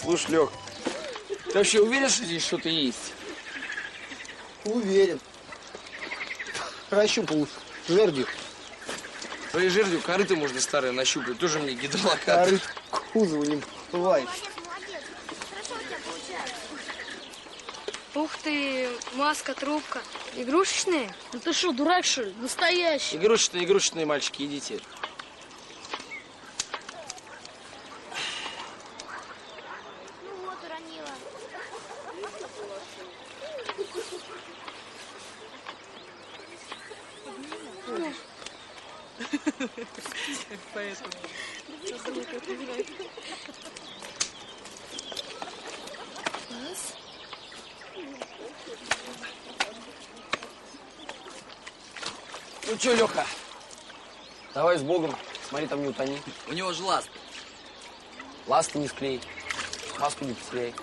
Слушай, Лех, ты вообще уверен, что здесь что-то есть? Уверен. Прощупал жердью. Твоей жердью корыто можно старое нащупать. Тоже мне гидролокатор. Корыто кузова не бывает. Молодец. Хорошо у тебя получается. Ух ты, маска, трубка. Игрушечные? Ну ты что, дурак, что ли? Настоящий. Игрушечные мальчики, идите. Ну вот, уронила. Ну что, Леха, давай с Богом. Смотри, там не утони. У него же ласт. Ласты не склей. Маску не потеряй.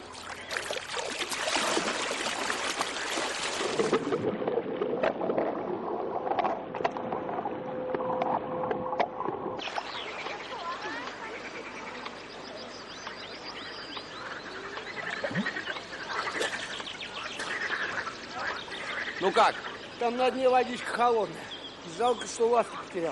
Ну как? Там на дне водичка холодная. Жалко, что ласку потерял.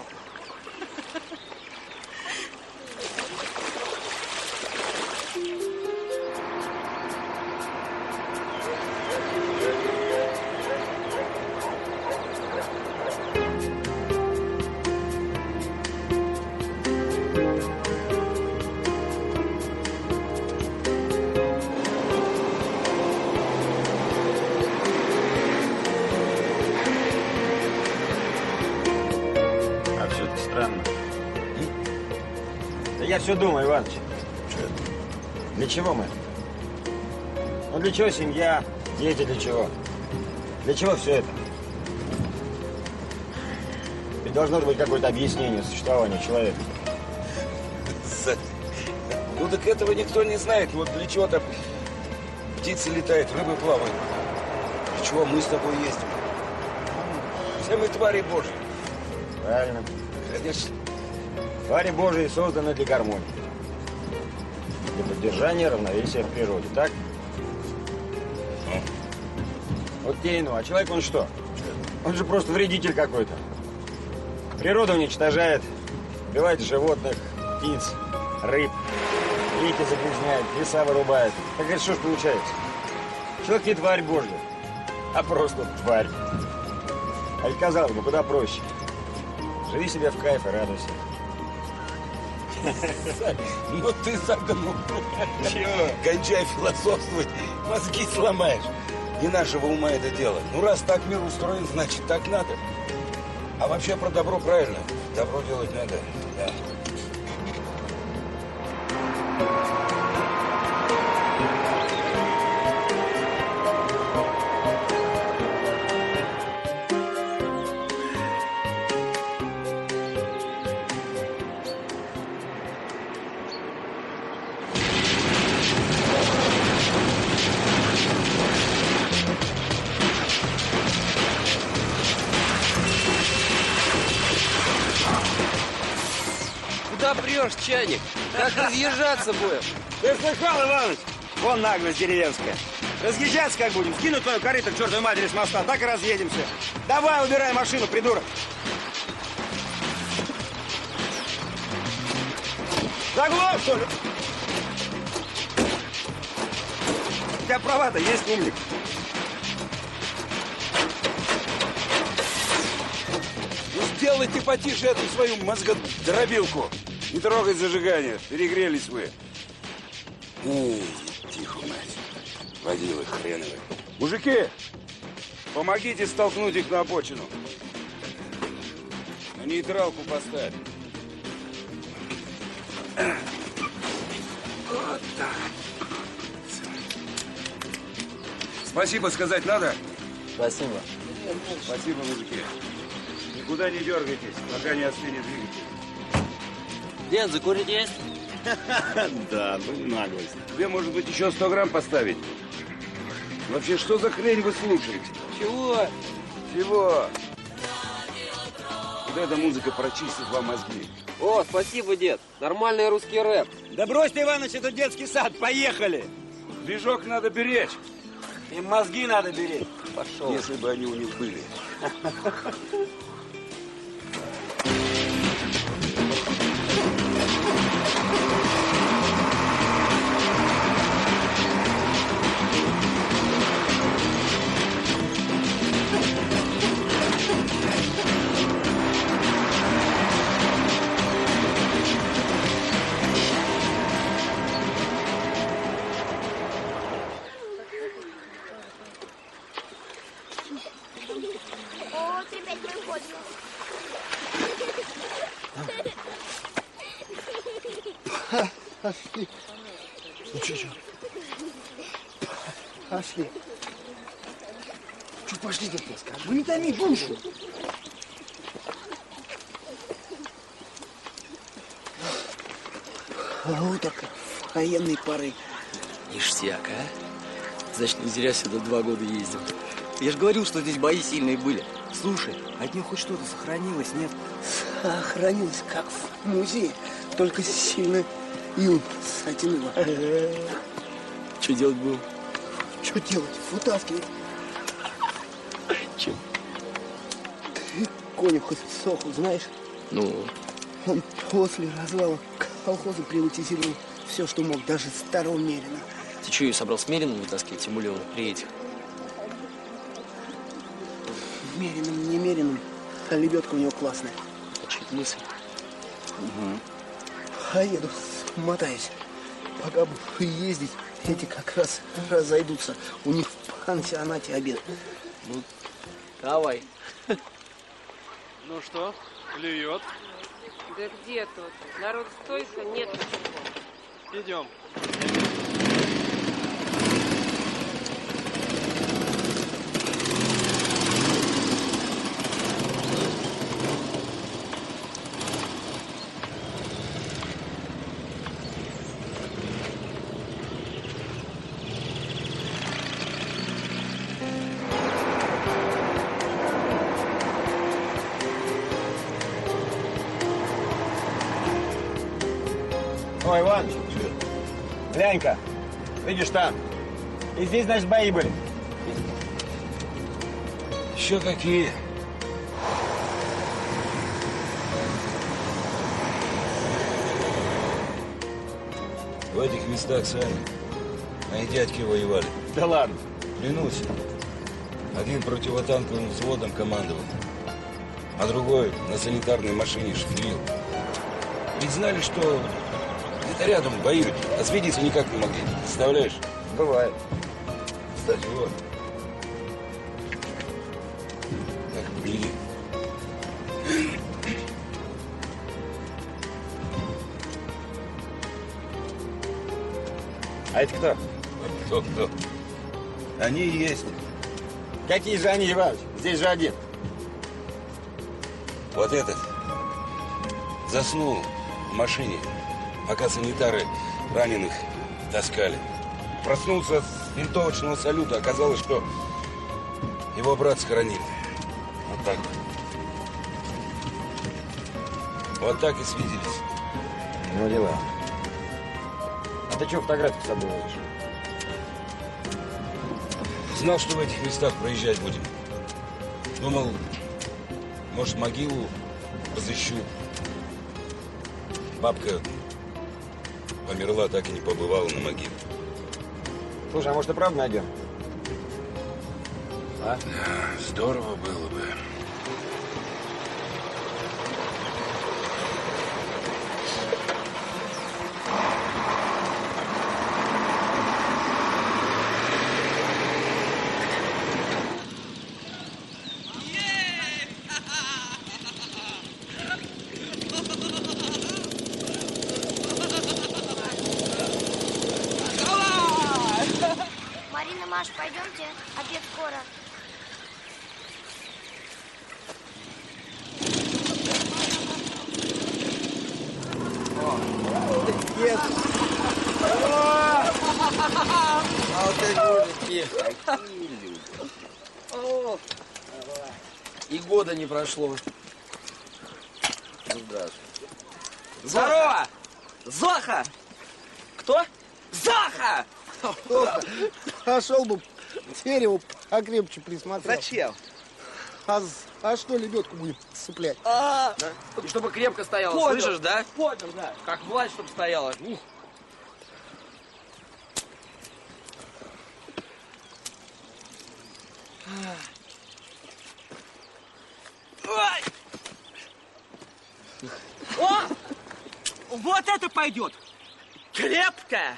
А все-таки странно. Да я все думаю, Иваныч. Что это? Для чего мы? Ну для чего семья, дети для чего? Для чего все это? Ведь должно быть какое-то объяснение существования человека. Ну так этого никто не знает. Вот для чего там птицы летают, рыбы плавают. Для чего мы с тобой ездим? Все мы твари Божьи. Правильно. Конечно. Твари Божии созданы для гармонии. Для поддержания равновесия в природе, так? Окей, ну а человек он что? Он же просто вредитель какой-то. Природа уничтожает, убивает животных, птиц, рыб, реки загрязняет, леса вырубает. Так это что ж получается? Человек не тварь Божья, а просто тварь. А ведь казалось бы, куда проще. Живи себе в кайф и радуйся. Ну ты загнул. Чего? Кончай философствовать, мозги сломаешь. Не нашего ума это дело. Ну раз так мир устроен, значит так надо. А вообще про добро правильно. Добро делать надо. Да. Куда прешь, чайник? Как разъезжаться будем? Ты слыхал, Иваныч? Вон наглость деревенская. Разъезжаться как будем? Скину твою корыто к чертовой матери с моста, так и разъедемся. Давай, убирай машину, придурок. Заглох, что ли? У тебя права-то есть, умник. Ну сделайте потише эту свою мозгодробилку. Не трогай зажигание. Перегрелись вы. Эй, тихо, мать. Водилы хреновые. Мужики, помогите столкнуть их на обочину. На нейтралку поставь. Вот так. Спасибо сказать надо? Спасибо. Спасибо, мужики. Никуда не дергайтесь, пока не остынет двигатель. Дед, закурить есть? Да, ну наглость. Тебе, может быть, еще 100 грамм поставить? Вообще, что за хрень вы слушаете? Чего? Чего? Вот эта музыка прочистит вам мозги. О, спасибо, дед. Нормальный русский рэп. Да брось ты, Иваныч, этот детский сад, поехали! Движок надо беречь, И мозги надо беречь. Пошел. если бы они у них были. О, вот опять мы ходим. Пошли. Ну что? Пошли. Что пошли ты резко? Ну не томи, бомжу. Вот так, военной поры. Ништяк, а? Значит, не зря сюда 2 года ездил. Я же говорил, что здесь бои сильные были. Слушай, от них хоть что-то сохранилось, нет? Сохранилось, как в музее, только сильно юн сатиного. Что делать будем? Что делать? Вытаскивать. Чем? Ты конюха Соху знаешь? Ну, Он после развала колхоза приватизировал все, что мог, даже старого Мерина. ты что, ее собрал с Мерином вытаскивать, тем более он при этих? Мериным, не Мериным, а лебедка у него классная. А что это мысль? А еду, мотаюсь. Пока буду ездить, эти как раз разойдутся. У них в пансионате обед. Ну, давай. Ну что, клюет? Да где тут? Народ стойка, нет ничего. Идем. Ой, Иваныч, глянь-ка, видишь там. И здесь, значит, бои были. Еще какие? В этих местах сами мои дядьки воевали. Да ладно. Клянусь, один противотанковым взводом командовал, а другой на санитарной машине шоферил. Ведь знали, что это рядом воюют, а свидеться никак не могли. Представляешь? Бывает. Кстати, вот. Так, погляди. А это кто? Кто? Они и есть. Какие же они, Иваныч? Здесь же один. Вот этот заснул в машине, пока санитары раненых таскали. Проснулся с винтовочного салюта. Оказалось, что его брат схоронили. Вот так. Вот так и свиделись. Ну, дела. А ты что фотографию с собой возишь? Знал, что в этих местах проезжать будем. Думал, может, могилу разыщу. Бабка померла, так и не побывала на могиле. Слушай, а может и правда найдем? А? Здорово было бы. Марина, Маш, пойдемте. Обед скоро. Нет. А вот мужики. Какие люди. О, и года не прошло. Ну, здравствуй. Здорово! Зоха! Кто? Заха! Пошел бы дерево покрепче присмотрел. Зачем? А что лебедку будет цеплять? И чтобы крепко стояла, Понял. слышишь, да? Понял, да. Как власть, чтобы стояла. Ух. Ой! О! Вот это пойдет! Крепко!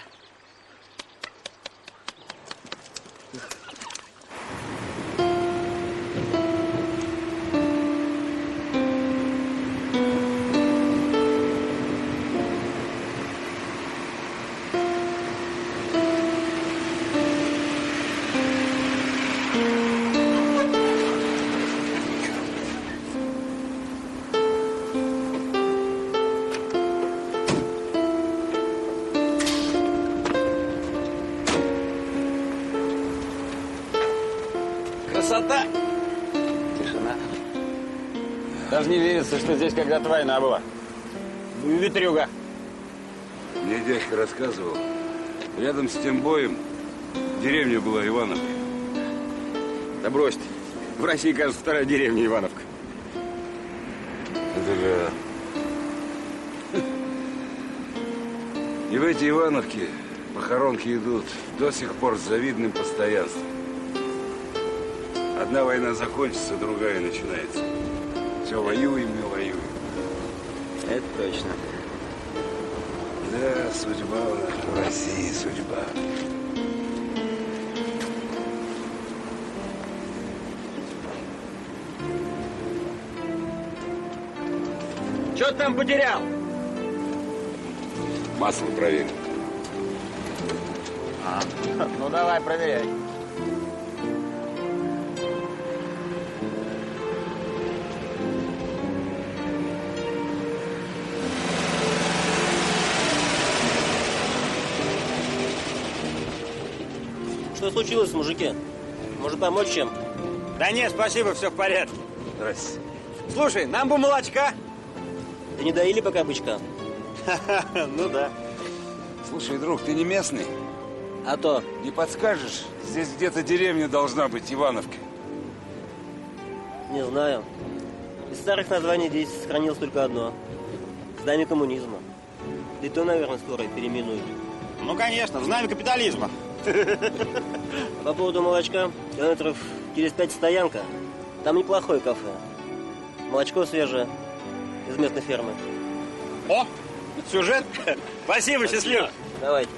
Красота! Тишина. Даже не верится, что здесь когда-то война была. Ветрюга. Мне дядька рассказывал, рядом с тем боем деревня была Ивановка. Да брось ты. В России, кажется, вторая деревня Ивановка. Это да. И в эти Ивановки похоронки идут до сих пор с завидным постоянством. Одна война закончится, другая начинается. Все воюем и воюем. Это точно. Да, судьба у нас в России, судьба. Что ты там потерял? Масло проверь. Ну давай, проверяй. Что случилось, мужики? Может, помочь чем? Да нет, спасибо, все в порядке. Здрасте. Слушай, нам бы молочка. Да не доили пока бычка? Ну да. Слушай, друг, ты не местный? А то. Не подскажешь? Здесь где-то деревня должна быть, Ивановка. Не знаю. Из старых названий здесь сохранилось только одно. Знамя коммунизма. Да и то, наверное, скоро переименуют. Ну, конечно, в знамя капитализма. А по поводу молочка, километров через 5 стоянка. Там неплохое кафе. Молочко свежее, из местной фермы. О, сюжет. Спасибо, счастливо. Давайте.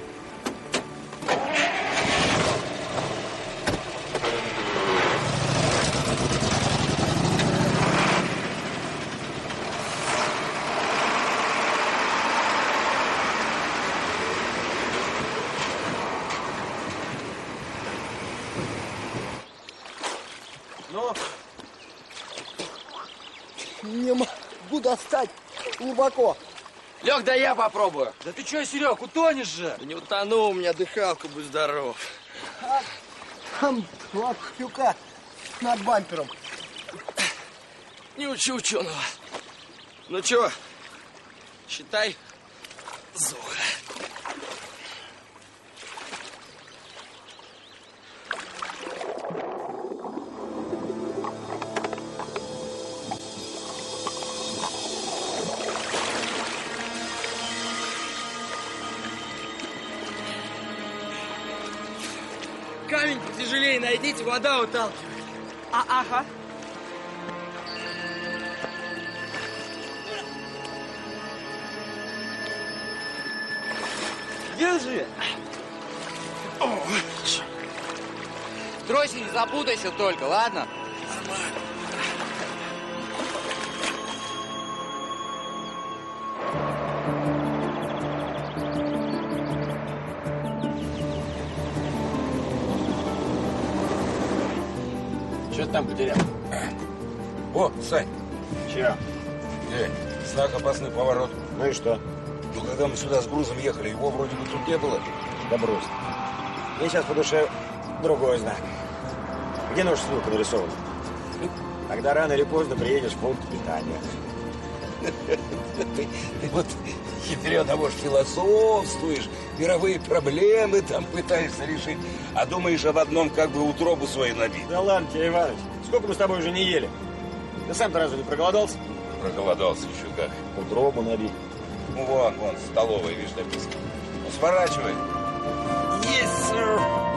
Ну? Не могу достать глубоко. Лег, да я попробую. Да ты что, Серег, утонешь же? Да не утону, у меня дыхалка, будь здоров. Там два крюка над бампером. Не учи ученого. Ну чё, считай, Зоха. Камень потяжелее найдите, вода уталкивает. Ага. Держи. В тросе не запутайся только, ладно? Что ты там потерял? О, Сань. Че? Знак опасный поворот. Ну и что? Ну, когда мы сюда с грузом ехали, его вроде бы тут не было. Да брось. Мне сейчас по душе другой знак. Где наша ссылка нарисована? Тогда рано или поздно приедешь в пункт питания. Ты вот хитрёно, может, философствуешь, мировые проблемы там пытаешься решить, а думаешь об одном, как бы утробу свою набить. Да ладно тебе, Иваныч, сколько мы с тобой уже не ели? Ты сам-то разве не проголодался? Проголодался еще как. Утробу набить. Ну, вон, столовая, видишь, написано. Ну, сворачивай. Yes, sir!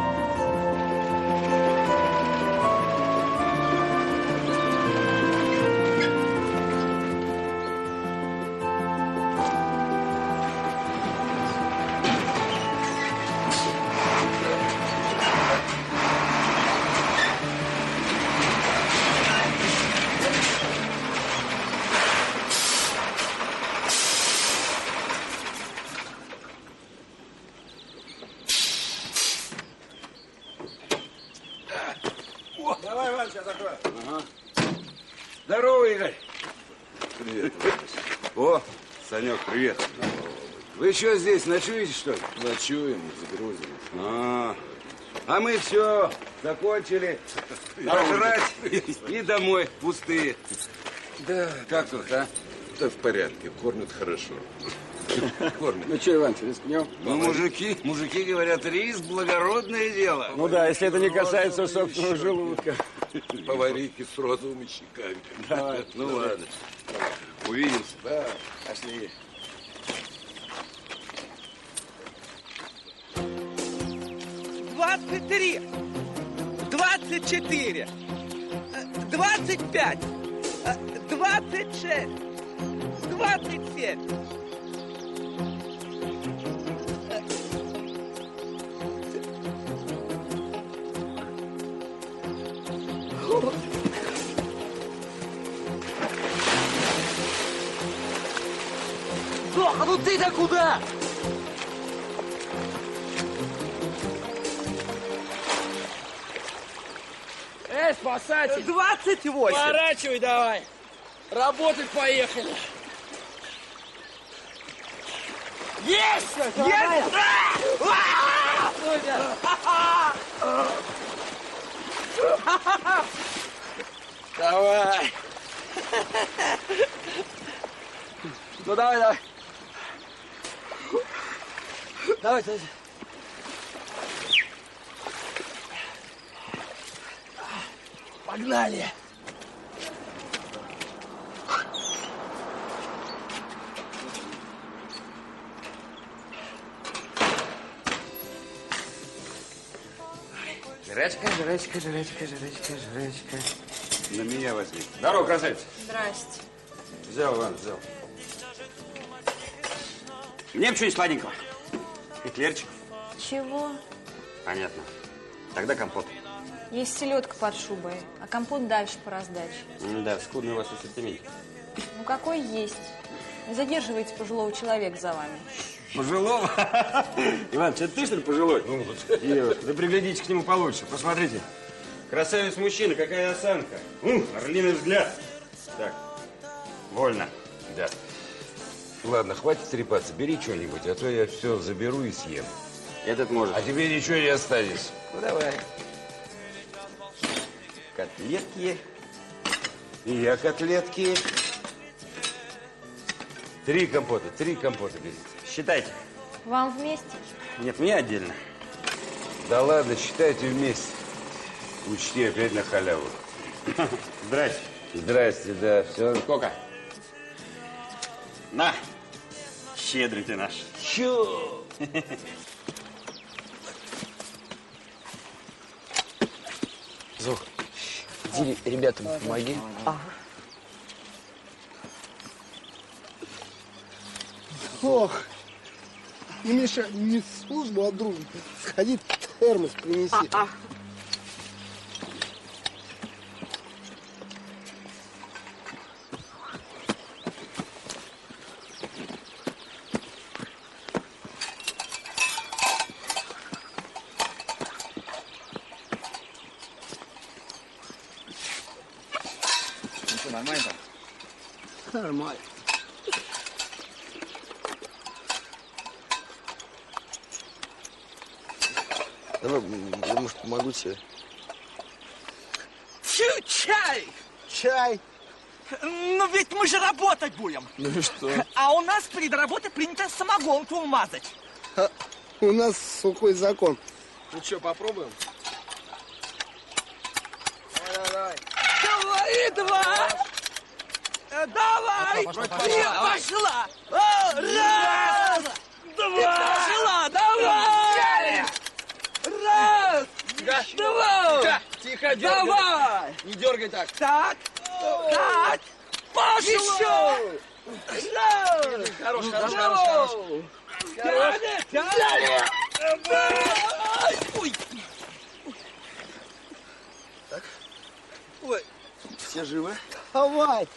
Давай, Иван, сейчас закрою. Ага. Здорово, Игорь. Привет. О, Санек, привет. Вы что здесь, ночуете, что ли? Ночуем, загрузим. А мы все закончили. Пожрать и домой пустые. Да. Как тут, а? Да в порядке, кормят хорошо. Кормят. Ну что, Иван, рискнем? Ну, мужики говорят, рис – благородное дело. Ну да, если это не касается собственного желудка. Поварики с розовыми щеками. Давай. Ну ладно. Увидимся. Да, пошли. Двадцать 24, 25, 26, 27. Зоха, ну ты-то куда? Спасатель! 28! Поворачивай давай! Работать поехали! Есть! Есть! Давай! Ну давай, давай! Давай, давай! Погнали! Жрачка, жрачка, жрачка, жрачка, жрачка. На меня возьми. Здорово, красавица. Здрасте. Взял, Иван, взял. Мне бы что-нибудь сладенького. Эклерчиков. Чего? Понятно. Тогда компот. Есть селедка под шубой, а компот дальше по раздаче. Да, скудный у вас ассортимент. Ну, какой есть. Не задерживайте пожилого человека за вами. Пожилого? Иван, что ты, что ли, пожилой? Ну, девушка, да приглядитесь к нему получше. Посмотрите. Красавец мужчина, какая осанка. Орлиный взгляд. Так, вольно. Да. Ладно, хватит трепаться, бери что-нибудь, а то я все заберу и съем. Этот может. А тебе ничего не останется. Ну, давай. Котлетки. И я котлетки. 3 компота берите. Считайте. Вам вместе? Нет, мне отдельно. Да ладно, считайте вместе. Учти, опять на халяву. Здрасте. Здрасте, да. Все. Сколько? На. Щедрый ты наш. Чё? Зох, иди ребятам помоги. Ох, не мешай, не службу, а друг. Сходи, термос принеси. Ну что, нормально там? Нормально. Давай, я, может, помогу тебе. Чай! Чай. Ну ведь мы же работать будем. Ну и что? А у нас перед работой принято самогонку умазать. У нас сухой закон. Ну что, попробуем? Давай. Давай, два. Давай. Пошла. Раз. Два. Пошла, давай. Раз. Два. Тихо, дергай. Давай. Не дергай так. Так. Так. Пошло. Еще. Раз. Хорош. Тянет. Ой. Так. Ой. Все живы? Давай.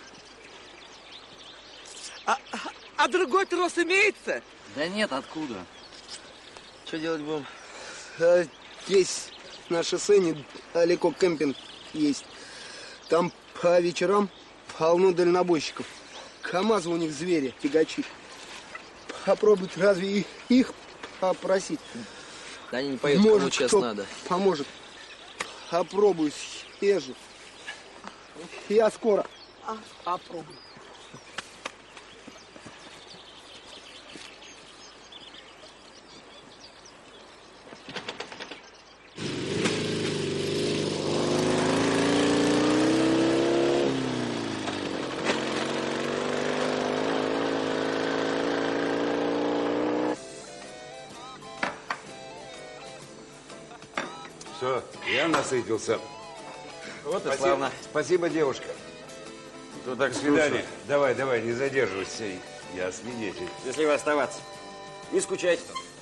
А другой трос имеется? Да нет, откуда? Что делать будем? Здесь на шоссе недалеко кемпинг есть. Там по вечерам полно дальнобойщиков. КамАЗы у них звери, тягачи. Попробуют разве их попросить? Да они не поют, кому Может, сейчас кто надо. поможет. Попробую, съезжу. Я скоро. Попробую. Все, я насытился. Вот и Спасибо. славно. Спасибо, девушка. Так, Свидание. Давай, не задерживайся. Я свидетель. Счастливо оставаться. Не скучайте.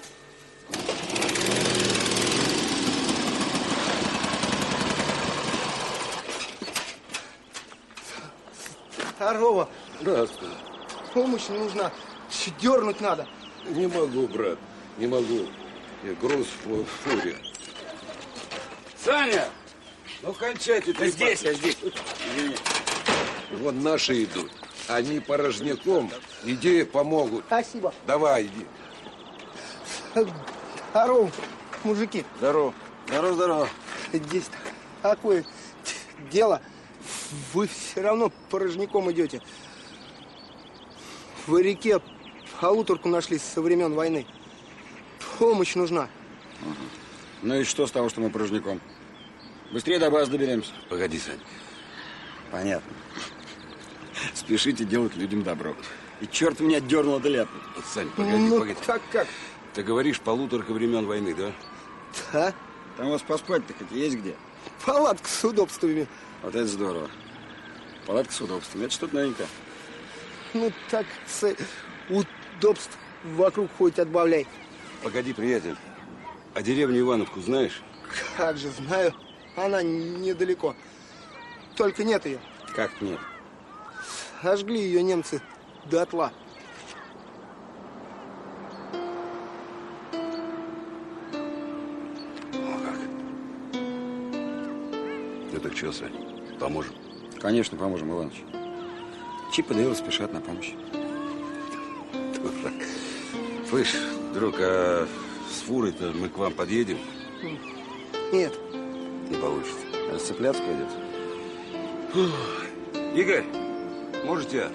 Здорово. Здравствуй. Помощь нужна. Дернуть надо. Не могу, брат, не могу. Я груз в фуре. Саня! Ну, кончайте. Да здесь, я здесь. Извини. Вон наши идут. Они порожняком. Иди, помогут. Спасибо. Давай, иди. Здорово, мужики. Здорово. Здорово. Здесь такое дело. Вы все равно порожняком идете. В реке полуторку нашли со времен войны. Помощь нужна. Ну и что с того, что мы порожняком? Быстрее до базы доберемся. Погоди, Сань. Понятно. Спешите делать людям добро. И черт меня дернул это ляпнуть. Сань, Ну, погоди. так как? Ты говоришь, полуторка времен войны, да? Да. Там у вас поспать-то хоть есть где? Палатка с удобствами. Вот это здорово. Палатка с удобствами. Это что-то новенькое. Ну, так удобств вокруг хоть отбавляй. Погоди, приятель. А деревню Ивановку знаешь? Как же знаю. Она недалеко. Только нет ее. Как нет? Сожгли ее немцы дотла. Ну так что, Сань, поможем? Конечно, поможем, Иваныч. Чип и Дейл спешат на помощь. Дурак. Слышь, друг, а с фурой-то мы к вам подъедем? Нет. Не получится. Расцепляться придется. Игорь, можете?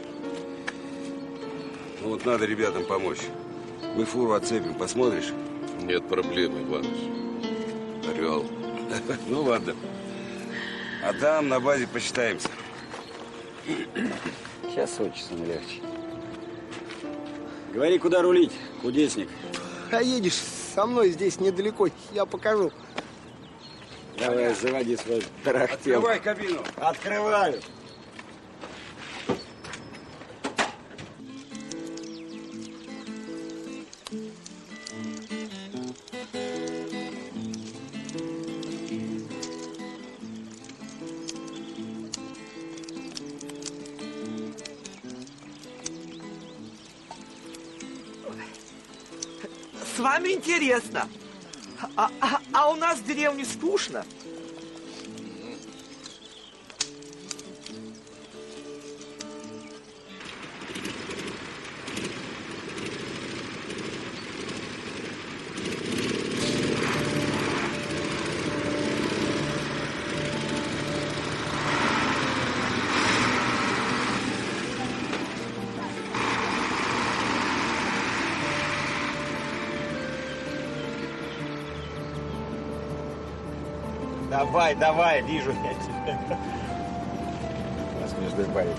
Ну вот надо ребятам помочь. Мы фуру отцепим, посмотришь? Нет проблем, Иваныч. Орел. Ну ладно. А там на базе посчитаемся. Сейчас очень легче. Говори, куда рулить, кудесник. А едешь со мной здесь недалеко, я покажу. Давай, заводи свой тарахтел. Открывай кабину. Открываю. С вами интересно. А у нас в деревне скучно. Давай, давай, вижу я тебя. Смешной парень.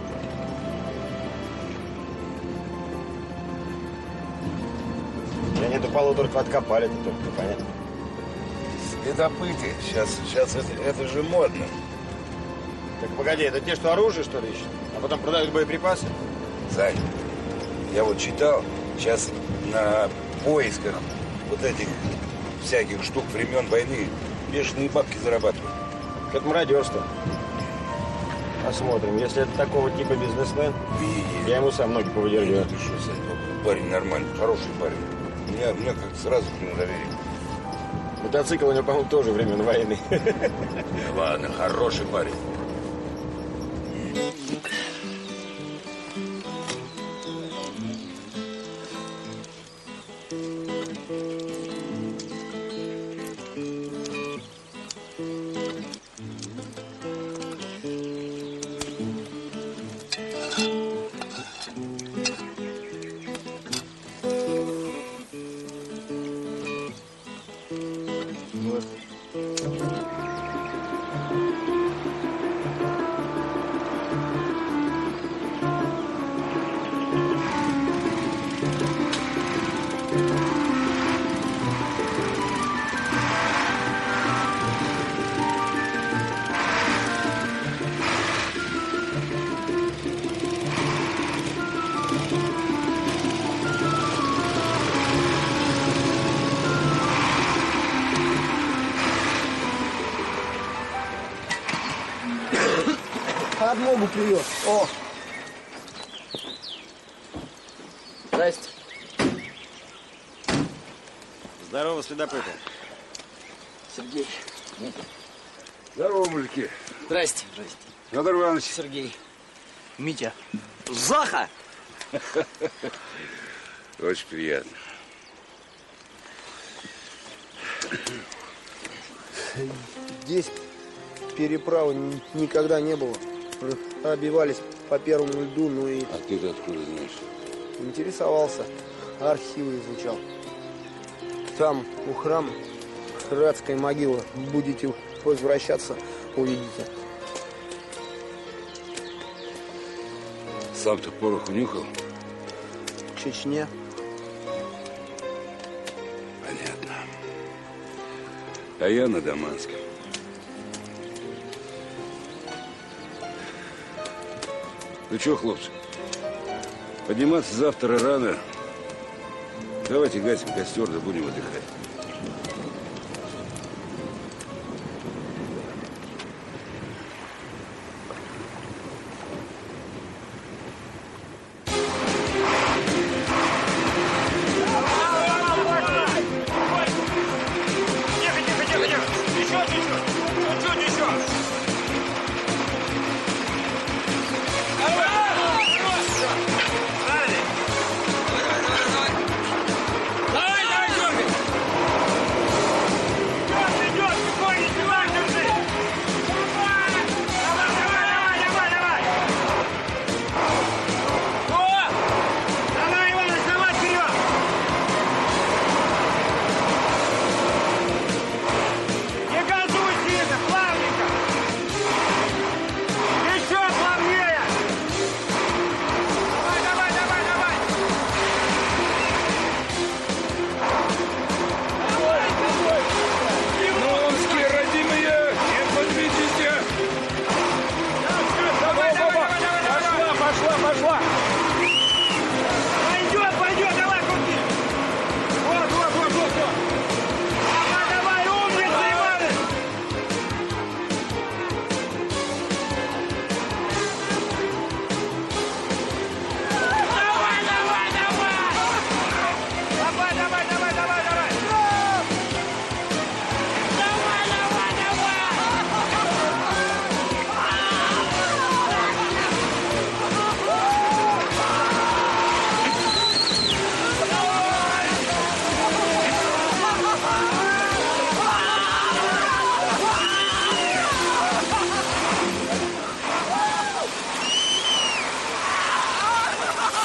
Я эту полуторку откопали, это только понятно. Следопыты. Сейчас это же модно. Так погоди, это те, что оружие, что ли, ищут? А потом продают боеприпасы? Сань, я вот читал, сейчас на поисках вот этих всяких штук времен войны бешеные бабки зарабатывают. Это мародерство. Посмотрим. Если это такого типа бизнесмен, я ему сам ноги повыдергиваю. Ты что, Сань, парень нормальный, хороший парень. Мне как-то сразу к нему доверие. Мотоцикл у него, по-моему, тоже времен войны. Ладно, хороший парень. Подмогу привез. О! Здрасте. Здорово, следопыты. Сергей. Здорово, мужики. Здрасте. Здрасте. Федор Иванович. Сергей. Митя. Заха! Очень приятно. Здесь переправы никогда не было. Пробивались по первому льду, ну и... А ты откуда знаешь? Интересовался, архивы изучал. Там у храма братская могила. Будете возвращаться, увидите. Сам-то порох унюхал? В Чечне. Понятно. А я на Даманском. Ну что, хлопцы, подниматься завтра рано. Давайте гасим костер, да будем отдыхать.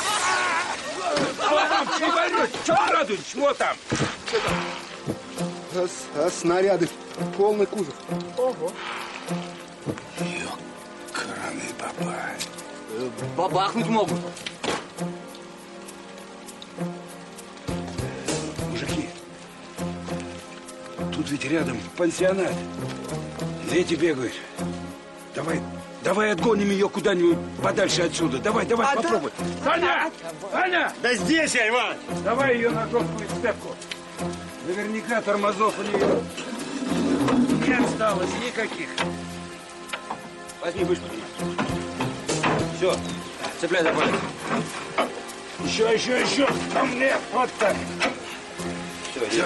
Чего там? снаряды. Полный кузов. Ого. Ёкараный бабай. Бабахнуть могут. Мужики, тут ведь рядом пансионат. Дети бегают. Давай отгоним ее куда-нибудь подальше отсюда. Давай, попробуй. Саня! Саня! Да здесь я, Иван! Давай ее на жесткую цепку. Наверняка тормозов у нее не осталось никаких. Возьми вышку. Все, цепляй за палец. Еще. Ко мне. Вот так. Все.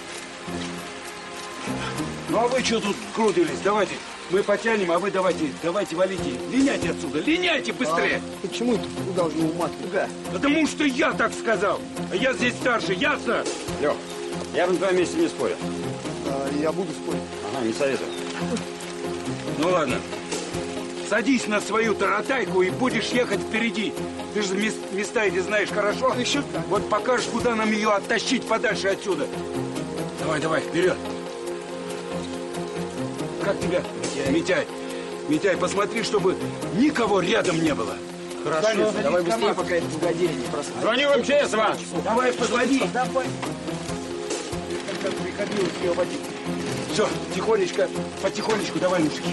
Ну а вы что тут крутились? Давайте. Мы потянем, а вы давайте валите. Линяйте отсюда, линяйте быстрее. Почему это должны уматывать? Потому что я так сказал. А я здесь старше, ясно? Лёх, я бы на твоем месте не спорил. Я буду спорить. Ага, не советую. Ну ладно. Садись на свою таратайку и будешь ехать впереди. Ты же места эти знаешь хорошо. Еще так. Вот покажешь, куда нам ее оттащить подальше отсюда. Давай, вперед. Как тебя? Митяй, посмотри, чтобы никого рядом не было. Хорошо, давай быстрее, пока это угодили не проснулись. Звони в МЧС, Иван. Давай, позвони. Давай. Как приходилось ее водить. Все, потихонечку, давай, мужики.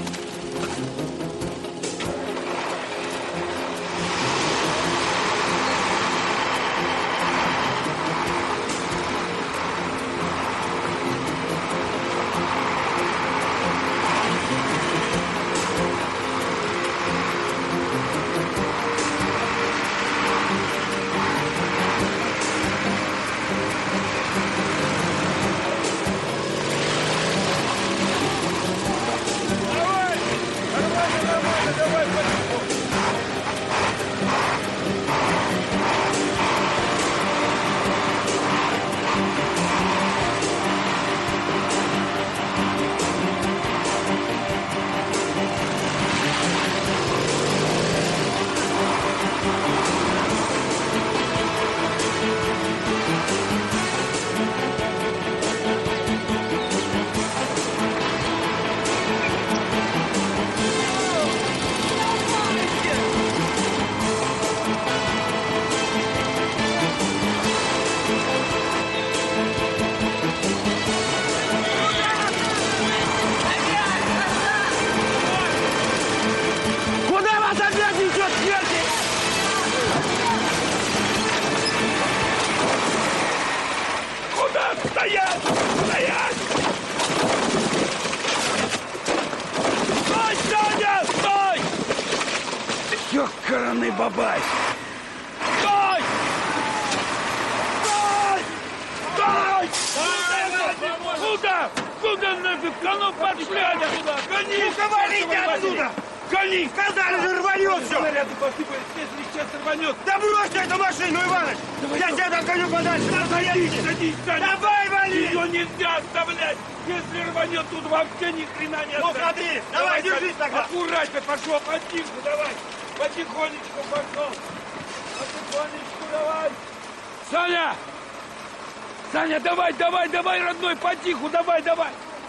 Ёкараный бабай! Стой! Куда нафиг? А ну пошли отсюда! Гони! Ну-ка валите отсюда! Гони! Сказали же, рванет все! Снаряды посыпались, если сейчас рванет! Да брось эту машину, Иваныч! Я тебя догоню подальше! Садись! Давай вали! Ее нельзя оставлять! Если рванет, тут вообще ни хрена не останется! Ну смотри! Давай, держись тогда! Аккуратно пошел, потихоньку давай! Потихонечку пошел! Потихонечку давай! Саня! Саня, давай, родной, потиху, давай! Давай,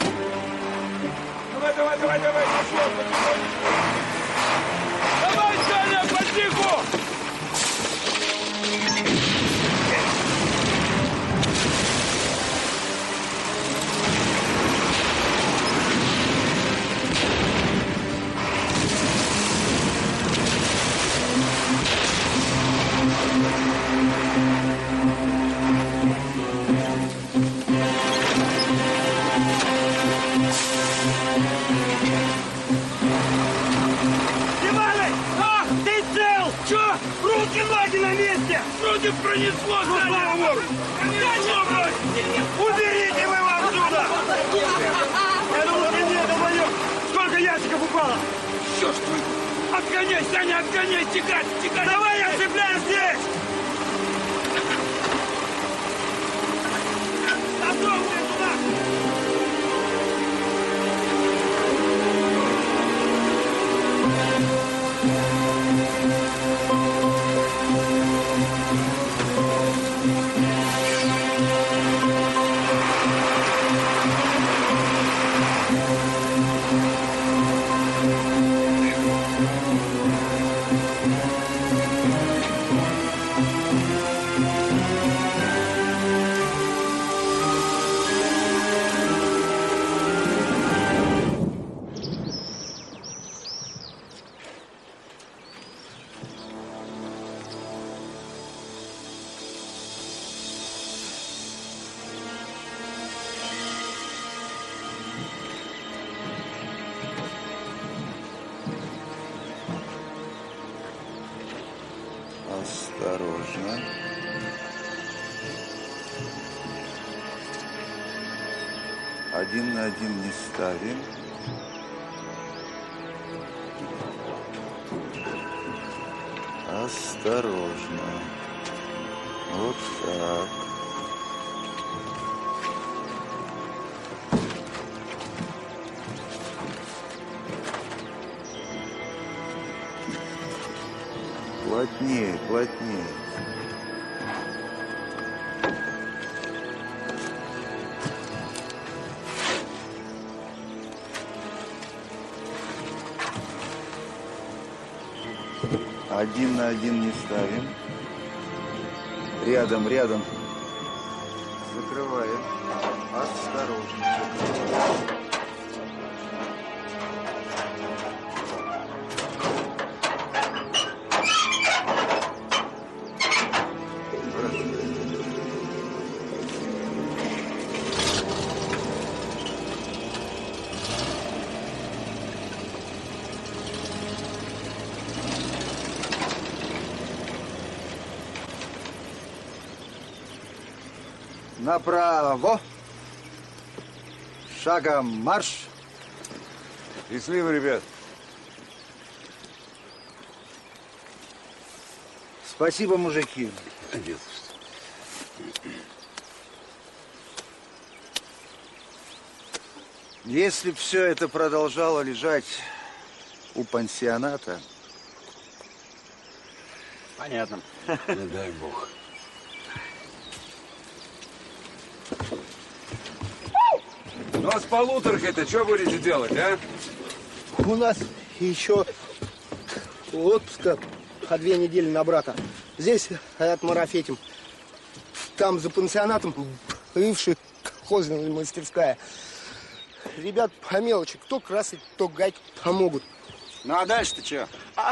пошел, потихонечку! Давай, Саня, потиху! Руки-ноги на месте! Вроде пронесло, слава богу! Уберите вы его отсюда! Я думал, ты мне долбоёб! Сколько ящиков упало? Что ж ты? Отгоняй, Саня, отгоняй! Текать! Давай я цепляю здесь! Готов ты туда! Осторожно. Один на один не ставим. Осторожно. Вот так. Плотнее, плотнее. Один на один не ставим. Рядом, рядом. Закрываем. Осторожно. Закрываем. Направо. Шагом марш. Счастливо, ребят. Спасибо, мужики. Нет. Если б все это продолжало лежать у пансионата... Понятно. Не дай бог. Ну а с полуторкой-то что будете делать, а? У нас еще отпуска по 2 недели на брата. Здесь отмарафетим. Там за пансионатом бывшая колхозная мастерская. Ребят по мелочи. Кто красить, кто гайки помогут. Ну а дальше-то что?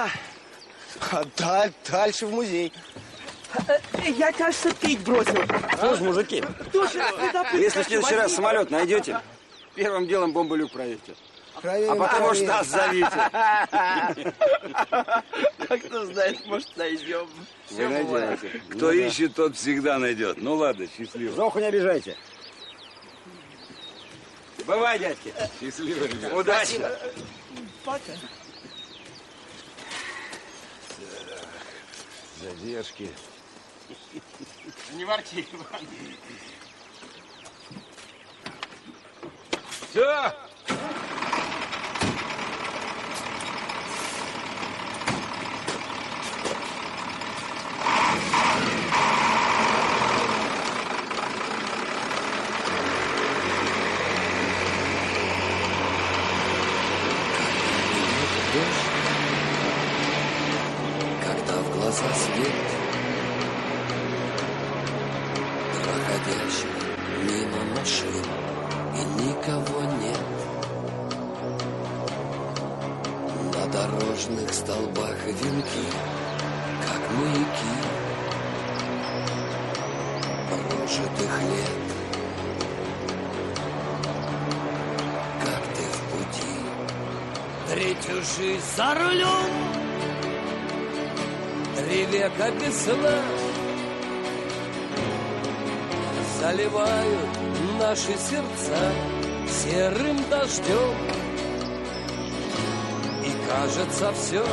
Дальше в музей. Я, кажется, пить бросил. Слушай, мужики, если в следующий раз самолет найдете, первым делом бомболюк проверьте. А потому что нас зовите. А кто знает, может, найдем. Вы найдете. Кто ищет, тот всегда найдет. Ну ладно, счастливо. Зоху не обижайте. Бывай, дядьки. Счастливо, ребят. Удачи. Пока. Задержки. Не ворчи, Иван. Все! Когда в глаза свет проходящих мимо машин, и никого нет. На дорожных столбах венки, как маяки прожитых лет. Как ты в пути, третью жизнь за рулем, 3 века без сна заливают наши сердца серым дождем. И кажется все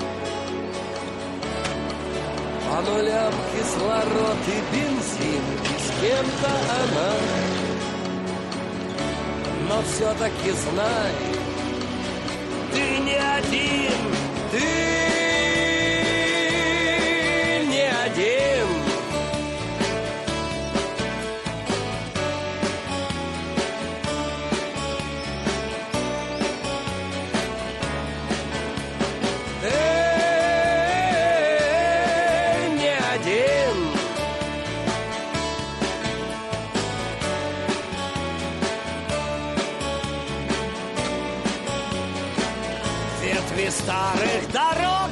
по нулям, кислород и бензин, и с кем-то она. Но все-таки знай, ты не один, ты не один. Старых дорог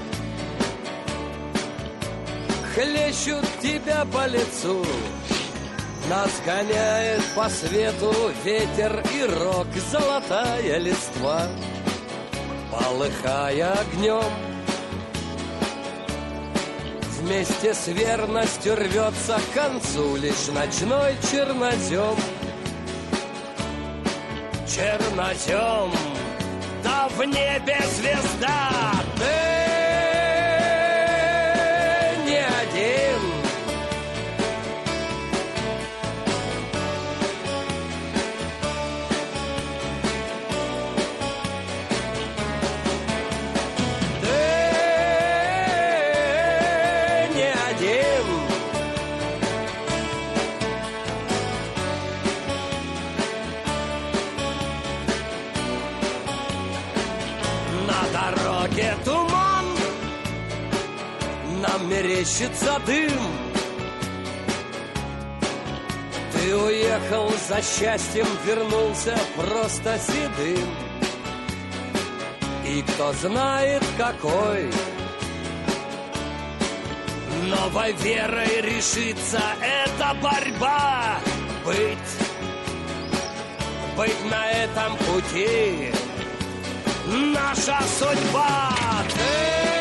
хлещут тебя по лицу, нас гоняет по свету ветер и рок, золотая листва, полыхая огнем. В вместе с верностью рвется к концу лишь ночной чернозем. Чернозем, да в небе звезда, ты не один. Туман, нам мерещится дым. Ты уехал за счастьем, вернулся просто седым. И кто знает какой новой верой решится эта борьба. Быть на этом пути наша судьба.